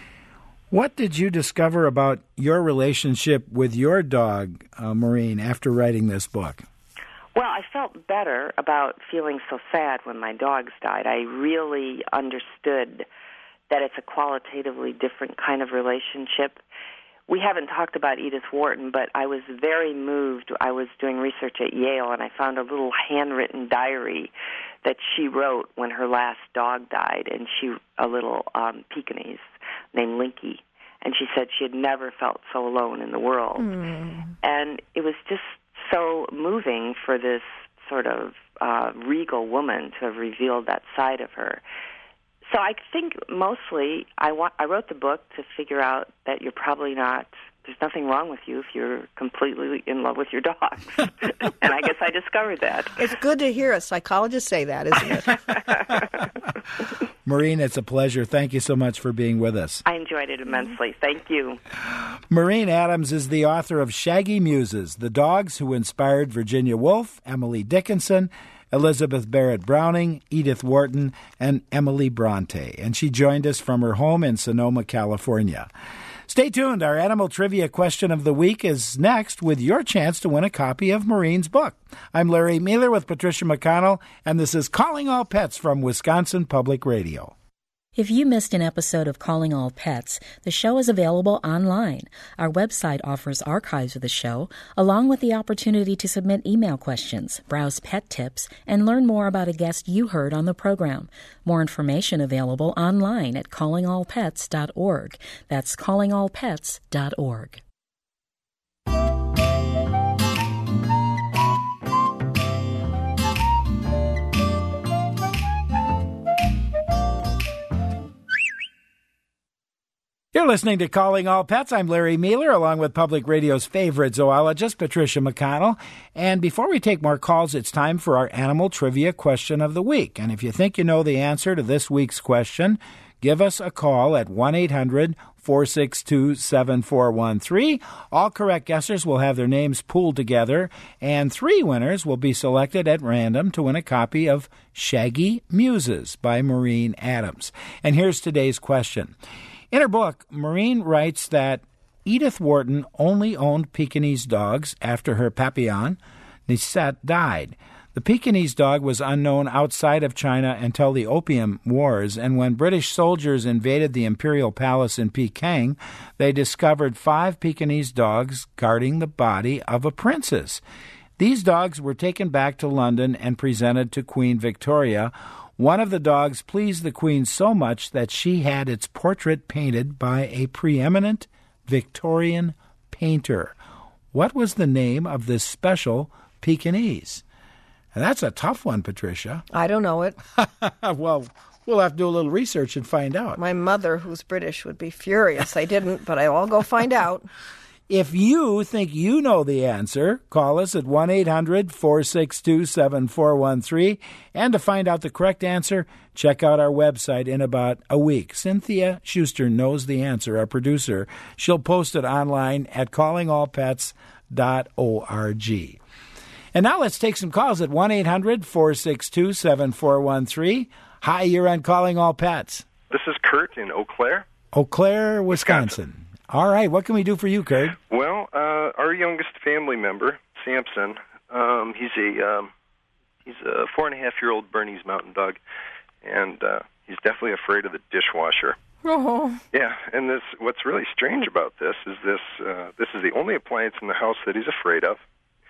What did you discover about your relationship with your dog, uh, Maureen, after writing this book? Well, I felt better about feeling so sad when my dogs died. I really understood that it's a qualitatively different kind of relationship. We haven't talked about Edith Wharton, but I was very moved. I was doing research at Yale, and I found a little handwritten diary that she wrote when her last dog died, and she a little um, Pekingese named Linky. And she said she had never felt so alone in the world. Mm. And it was just so moving for this sort of uh, regal woman to have revealed that side of her. So I think mostly I, wa- I wrote the book to figure out that you're probably not, there's nothing wrong with you if you're completely in love with your dogs. And I guess I discovered that. It's good to hear a psychologist say that, isn't it? Maureen, it's a pleasure. Thank you so much for being with us. I enjoyed it immensely. Thank you. Maureen Adams is the author of Shaggy Muses, The Dogs Who Inspired Virginia Woolf, Emily Dickinson, Elizabeth Barrett Browning, Edith Wharton, and Emily Bronte. And she joined us from her home in Sonoma, California. Stay tuned. Our animal trivia question of the week is next with your chance to win a copy of Maureen's book. I'm Larry Mueller with Patricia McConnell, and this is Calling All Pets from Wisconsin Public Radio. If you missed an episode of Calling All Pets, the show is available online. Our website offers archives of the show, along with the opportunity to submit email questions, browse pet tips, and learn more about a guest you heard on the program. More information available online at calling all pets dot org. That's calling all pets dot org. You're listening to Calling All Pets. I'm Larry Mueller, along with Public Radio's favorite zoologist, Patricia McConnell. And before we take more calls, it's time for our animal trivia question of the week. And if you think you know the answer to this week's question, give us a call at one eight hundred four six two seven four one three. All correct guessers will have their names pooled together, and three winners will be selected at random to win a copy of Shaggy Muses by Maureen Adams. And here's today's question. In her book, Maureen writes that Edith Wharton only owned Pekingese dogs after her Papillon, Nisette, died. The Pekingese dog was unknown outside of China until the Opium Wars, and when British soldiers invaded the imperial palace in Peking, they discovered five Pekingese dogs guarding the body of a princess. These dogs were taken back to London and presented to Queen Victoria. One of the dogs pleased the Queen so much that she had its portrait painted by a preeminent Victorian painter. What was the name of this special Pekingese? And that's a tough one, Patricia. I don't know it. Well, we'll have to do a little research and find out. My mother, who's British, would be furious. I didn't, but I'll go find out. If you think you know the answer, call us at one eight hundred four six two seven four one three. And to find out the correct answer, check out our website in about a week. Cynthia Schuster knows the answer, our producer. She'll post it online at calling all pets dot org. And now let's take some calls at one eight hundred four six two seven four one three. Hi, you're on Calling All Pets. This is Kurt in Eau Claire. Eau Claire, Wisconsin. Wisconsin. All right, what can we do for you, Kurt? Well, uh, our youngest family member, Samson, um, he's a um, he's a four and a half year old Bernese Mountain Dog, and uh, he's definitely afraid of the dishwasher. Oh. Yeah, and this what's really strange about this is this uh, this is the only appliance in the house that he's afraid of,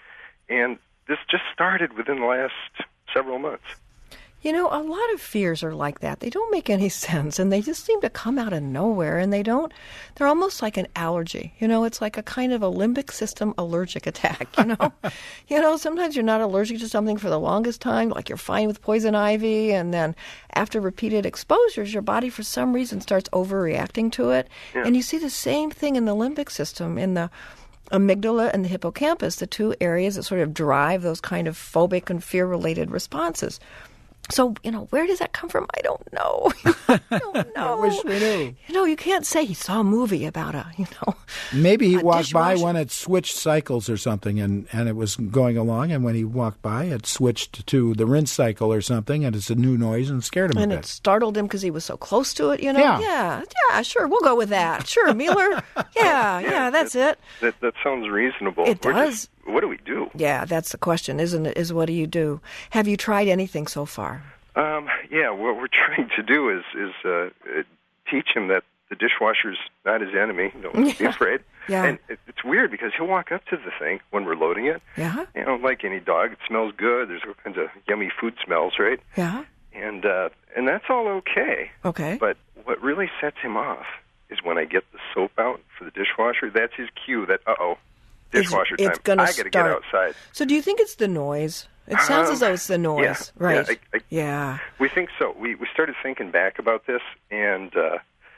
and this just started within the last several months. You know, a lot of fears are like that. They don't make any sense, and they just seem to come out of nowhere, and they don't, they're almost like an allergy. You know, it's like a kind of a limbic system allergic attack, you know? You know, sometimes you're not allergic to something for the longest time, like you're fine with poison ivy, and then after repeated exposures, your body for some reason starts overreacting to it. Yeah. And you see the same thing in the limbic system, in the amygdala and the hippocampus, the two areas that sort of drive those kind of phobic and fear-related responses. So, you know, where does that come from? I don't know. I don't know. I wish we knew. You know, you can't say he saw a movie about a, you know. Maybe he walked by when it switched cycles or something, and, and it was going along, and when he walked by, it switched to the rinse cycle or something, and it's a new noise and scared him and a bit. And it startled him because he was so close to it, you know? Yeah. Yeah, yeah, sure, we'll go with that. Sure, Mueller. Yeah, yeah, yeah, that's that, it. That, that sounds reasonable. It We're does. Just, what do we do? Yeah, that's the question, isn't it, is what do you do? Have you tried anything so far? Um, yeah, what we're trying to do is is uh, teach him that the dishwasher's not his enemy. Don't yeah. be afraid. Yeah. And it, it's weird because he'll walk up to the thing when we're loading it. Yeah. You know, like any dog, it smells good. There's all kinds of yummy food smells, right? Yeah. And uh, and that's all okay. Okay. But what really sets him off is when I get the soap out for the dishwasher. That's his cue that, uh-oh, dishwasher it's, it's time. Gonna I got to get start. outside. So do you think it's the noise? It sounds um, as though it's the noise, yeah, right? Yeah, I, I, yeah. We think so. We we started thinking back about this, and uh,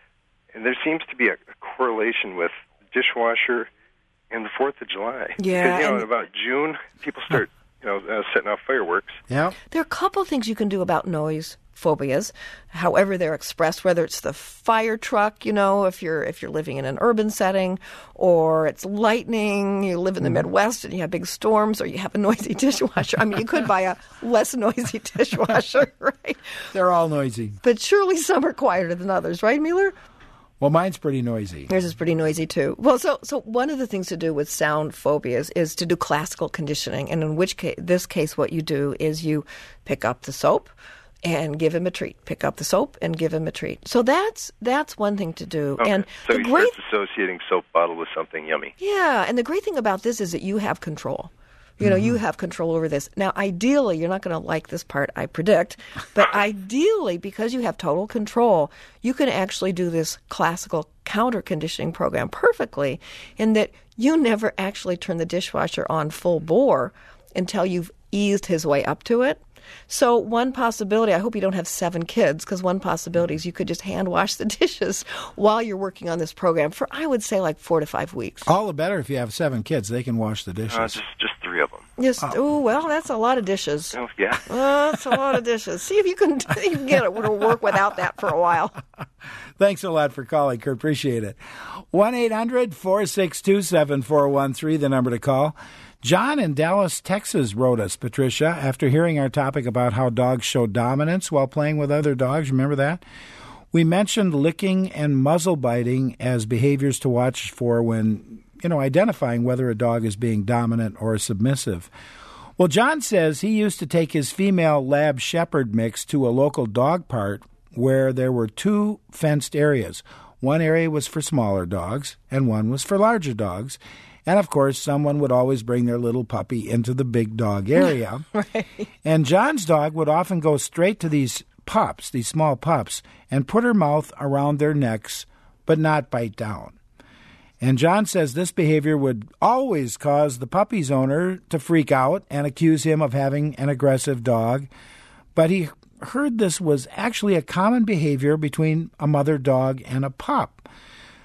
and there seems to be a, a correlation with dishwasher and the Fourth of July. Yeah, because, you know, and, in about June, people start you know uh, setting off fireworks. Yeah. There are a couple of things you can do about noise phobias, however they're expressed, whether it's the fire truck, you know, if you're if you're living in an urban setting, or it's lightning, you live in the Midwest and you have big storms, or you have a noisy dishwasher. I mean, you could buy a less noisy dishwasher, right? They're all noisy. But surely some are quieter than others, right, Mueller? Well, mine's pretty noisy. Yours is pretty noisy, too. Well, so so one of the things to do with sound phobias is to do classical conditioning, and in which case, this case, what you do is you pick up the soap and give him a treat. Pick up the soap and give him a treat. So that's that's one thing to do. Okay. And so the he great, starts associating soap bottle with something yummy. Yeah, and the great thing about this is that you have control. You know, mm-hmm. you have control over this. Now, ideally, you're not going to like this part, I predict, but ideally, because you have total control, you can actually do this classical counter conditioning program perfectly in that you never actually turn the dishwasher on full bore until you've eased his way up to it. So one possibility, I hope you don't have seven kids, because one possibility is you could just hand wash the dishes while you're working on this program for, I would say, like four to five weeks. All the better if you have seven kids. They can wash the dishes. Uh, just, just three of them. Just, oh. oh, well, that's a lot of dishes. Oh, yeah. Uh, that's a lot of dishes. See if you can, you can get it to work without that for a while. Thanks a lot for calling, Kurt. Appreciate it. one eight hundred four six two seven four one three, the number to call. John in Dallas, Texas wrote us, Patricia, after hearing our topic about how dogs show dominance while playing with other dogs. Remember that? We mentioned licking and muzzle biting as behaviors to watch for when, you know, identifying whether a dog is being dominant or submissive. Well, John says he used to take his female lab shepherd mix to a local dog park where there were two fenced areas. One area was for smaller dogs and one was for larger dogs. And, of course, someone would always bring their little puppy into the big dog area. Right. And John's dog would often go straight to these pups, these small pups, and put her mouth around their necks, but not bite down. And John says this behavior would always cause the puppy's owner to freak out and accuse him of having an aggressive dog. But he heard this was actually a common behavior between a mother dog and a pup.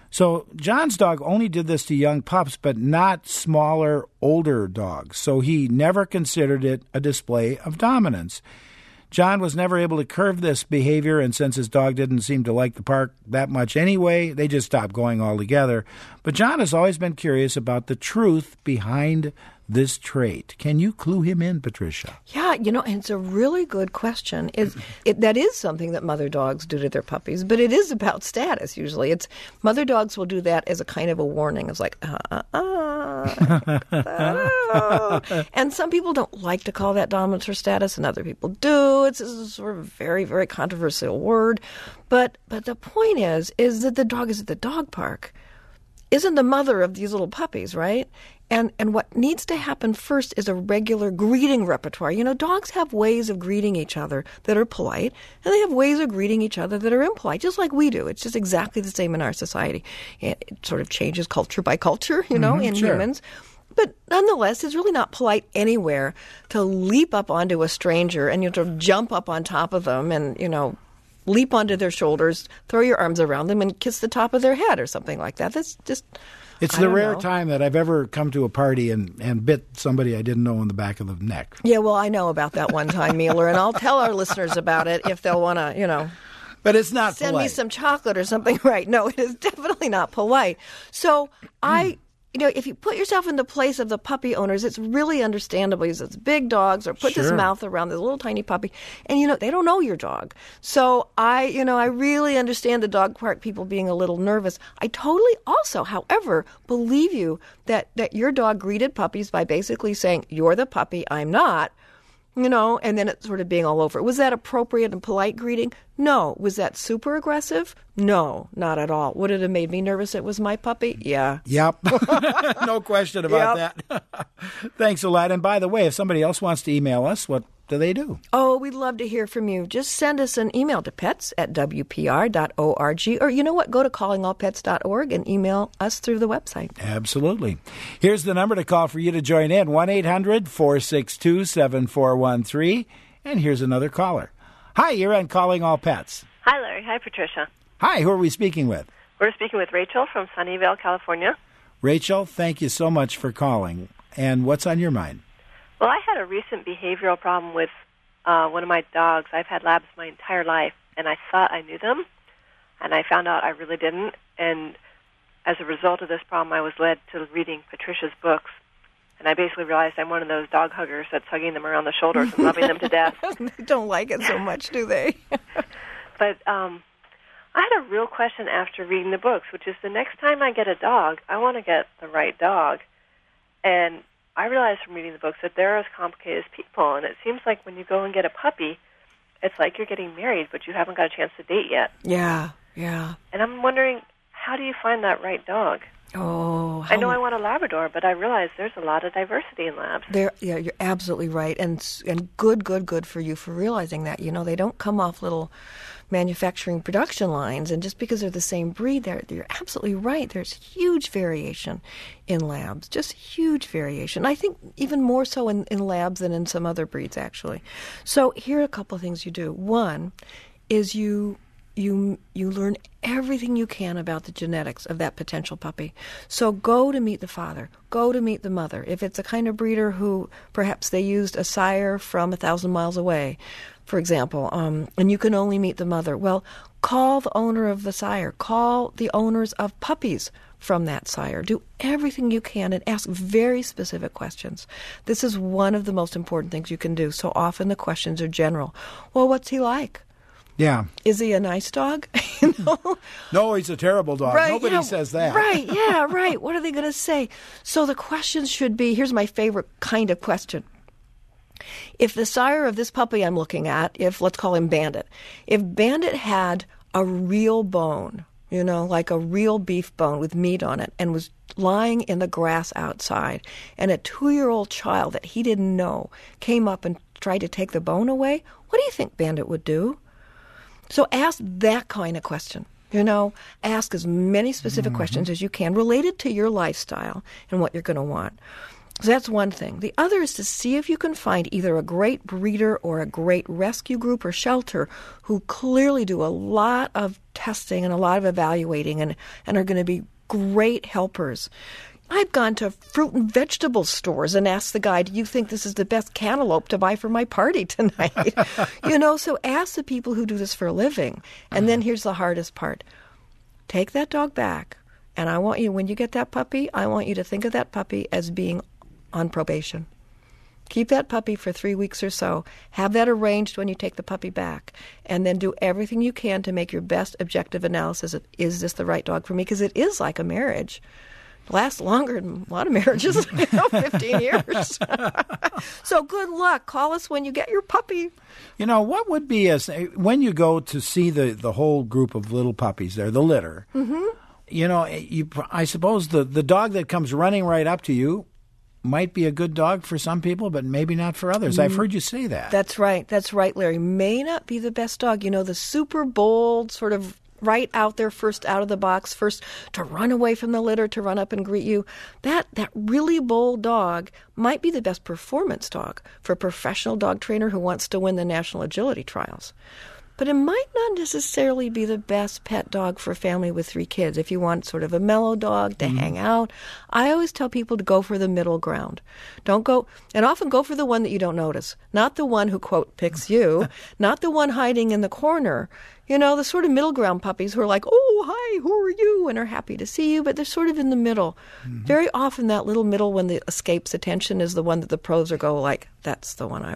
So John's dog only did this to young pups, but not smaller, older dogs. So he never considered it a display of dominance. John was never able to curb this behavior, and since his dog didn't seem to like the park that much anyway, they just stopped going altogether. But John has always been curious about the truth behind this trait. Can you clue him in, Patricia? Yeah, you know, and it's a really good question. It, it, that is something that mother dogs do to their puppies, but it is about status usually. It's mother dogs will do that as a kind of a warning. It's like, uh, uh, uh, uh. And some people don't like to call that dominance or status, and other people do. It's a sort of very, very controversial word. But but the point is, is that the dog is at the dog park, isn't the mother of these little puppies, right? And and what needs to happen first is a regular greeting repertoire. You know, dogs have ways of greeting each other that are polite, and they have ways of greeting each other that are impolite, just like we do. It's just exactly the same in our society. It, it sort of changes culture by culture, you know, mm-hmm, in sure. humans. But nonetheless, it's really not polite anywhere to leap up onto a stranger and you know, sort of jump up on top of them and, you know, leap onto their shoulders, throw your arms around them, and kiss the top of their head or something like that. That's just... It's I the rare know. time that I've ever come to a party and, and bit somebody I didn't know in the back of the neck. Yeah, well, I know about that one time, Mueller, and I'll tell our listeners about it if they'll want to, you know. But it's not send polite. me some chocolate or something. Right. No, it is definitely not polite. So I... You know, if you put yourself in the place of the puppy owners, it's really understandable. He's it's big dogs or puts Sure. his mouth around this little tiny puppy. And, you know, they don't know your dog. So I, you know, I really understand the dog park people being a little nervous. I totally also, however, believe you that, that your dog greeted puppies by basically saying, you're the puppy, I'm not. You know, and then it sort of being all over. Was that appropriate and polite greeting? No. Was that super aggressive? No, not at all. Would it have made me nervous it was my puppy? Yeah. Yep. No question about Yep. that. Thanks a lot. And by the way, if somebody else wants to email us, what do they do? Oh, we'd love to hear from you. Just send us an email to pets at w p r dot org. Or you know what? Go to calling all pets dot org and email us through the website. Absolutely. Here's the number to call for you to join in, one eight hundred four six two seven four one three. And here's another caller. Hi, you're on Calling All Pets. Hi, Larry. Hi, Patricia. Hi, who are we speaking with? We're speaking with Rachel from Sunnyvale, California. Rachel, thank you so much for calling. And what's on your mind? Well, I had a recent behavioral problem with uh, one of my dogs. I've had labs my entire life, and I thought I knew them, and I found out I really didn't. And as a result of this problem, I was led to reading Patricia's books. And I basically realized I'm one of those dog huggers that's hugging them around the shoulders and loving them to death. They don't like it so much, do they? But um, I had a real question after reading the books, which is the next time I get a dog, I want to get the right dog. And I realized from reading the books that they're as complicated as people. And it seems like when you go and get a puppy, it's like you're getting married, but you haven't got a chance to date yet. Yeah, yeah. And I'm wondering, how do you find that right dog? Oh, I know I want a Labrador, but I realize there's a lot of diversity in labs. There, yeah, you're absolutely right, and and good, good, good for you for realizing that. You know, they don't come off little manufacturing production lines, and just because they're the same breed, they're you're absolutely right. There's huge variation in labs, just huge variation. I think even more so in, in labs than in some other breeds, actually. So here are a couple of things you do. One is you. You you learn everything you can about the genetics of that potential puppy. So go to meet the father. Go to meet the mother. If it's a kind of breeder who perhaps they used a sire from a thousand miles away, for example, um, and you can only meet the mother, well, call the owner of the sire. Call the owners of puppies from that sire. Do everything you can and ask very specific questions. This is one of the most important things you can do. So often the questions are general. Well, what's he like? Yeah. Is he a nice dog? You know? No, he's a terrible dog. Right, Nobody yeah, says that. Right, yeah, right. What are they going to say? So the questions should be, here's my favorite kind of question. If the sire of this puppy I'm looking at, if, let's call him Bandit, if Bandit had a real bone, you know, like a real beef bone with meat on it, and was lying in the grass outside, and a two-year-old child that he didn't know came up and tried to take the bone away, what do you think Bandit would do? So ask that kind of question. You know, ask as many specific mm-hmm. questions as you can related to your lifestyle and what you're going to want. So that's one thing. The other is to see if you can find either a great breeder or a great rescue group or shelter who clearly do a lot of testing and a lot of evaluating and, and are going to be great helpers. I've gone to fruit and vegetable stores and asked the guy, do you think this is the best cantaloupe to buy for my party tonight? You know, so ask the people who do this for a living. And then here's the hardest part. Take that dog back. And I want you, when you get that puppy, I want you to think of that puppy as being on probation. Keep that puppy for three weeks or so. Have that arranged when you take the puppy back. And then do everything you can to make your best objective analysis of, is this the right dog for me? Because it is like a marriage. It lasts longer than a lot of marriages, you know, fifteen years. So good luck. Call us when you get your puppy. You know, what would be, a, when you go to see the, the whole group of little puppies there, the litter, mm-hmm. you know, you, I suppose the, the dog that comes running right up to you might be a good dog for some people, but maybe not for others. Mm. I've heard you say that. That's right. That's right, Larry. May not be the best dog. You know, the super bold, sort of right out there, first out of the box, first to run away from the litter, to run up and greet you. That that really bold dog might be the best performance dog for a professional dog trainer who wants to win the national agility trials. But it might not necessarily be the best pet dog for a family with three kids. If you want sort of a mellow dog to mm-hmm. hang out, I always tell people to go for the middle ground. Don't go, and often go for the one that you don't notice. Not the one who, quote, picks you, not the one hiding in the corner. You know, the sort of middle ground puppies who are like, oh, hi, who are you? And are happy to see you, but they're sort of in the middle. Mm-hmm. Very often that little middle one that escapes attention is the one that the pros are go like, that's the one I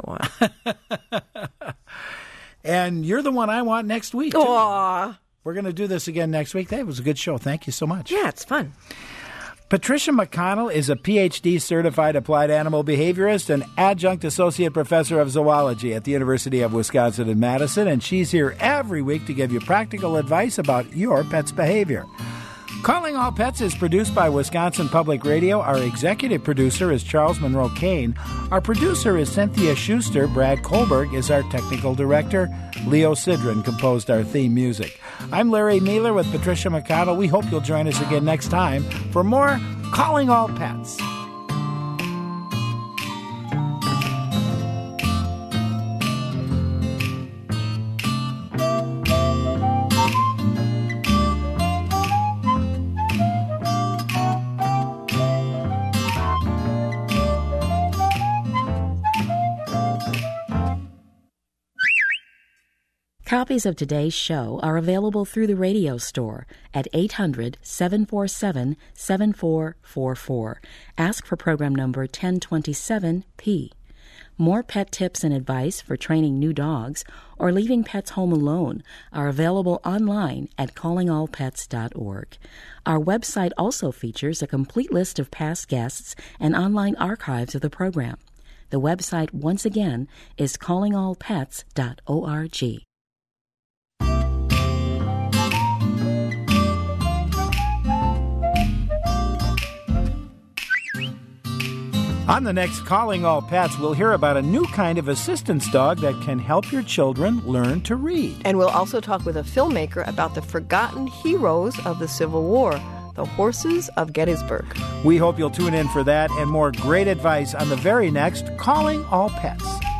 want. And you're the one I want next week, too. Aww. We're going to do this again next week. That was a good show. Thank you so much. Yeah, it's fun. Patricia McConnell is a P H D certified applied animal behaviorist and adjunct associate professor of zoology at the University of Wisconsin in Madison, and she's here every week to give you practical advice about your pet's behavior. Calling All Pets is produced by Wisconsin Public Radio. Our executive producer is Charles Monroe Kane. Our producer is Cynthia Schuster. Brad Kohlberg is our technical director. Leo Sidran composed our theme music. I'm Larry Mueller with Patricia McConnell. We hope you'll join us again next time for more Calling All Pets. Copies of today's show are available through the radio store at eight hundred, seven four seven, seven four four four. Ask for program number ten twenty-seven P. More pet tips and advice for training new dogs or leaving pets home alone are available online at calling all pets dot org. Our website also features a complete list of past guests and online archives of the program. The website, once again, is calling all pets dot org. On the next Calling All Pets, we'll hear about a new kind of assistance dog that can help your children learn to read. And we'll also talk with a filmmaker about the forgotten heroes of the Civil War, the horses of Gettysburg. We hope you'll tune in for that and more great advice on the very next Calling All Pets.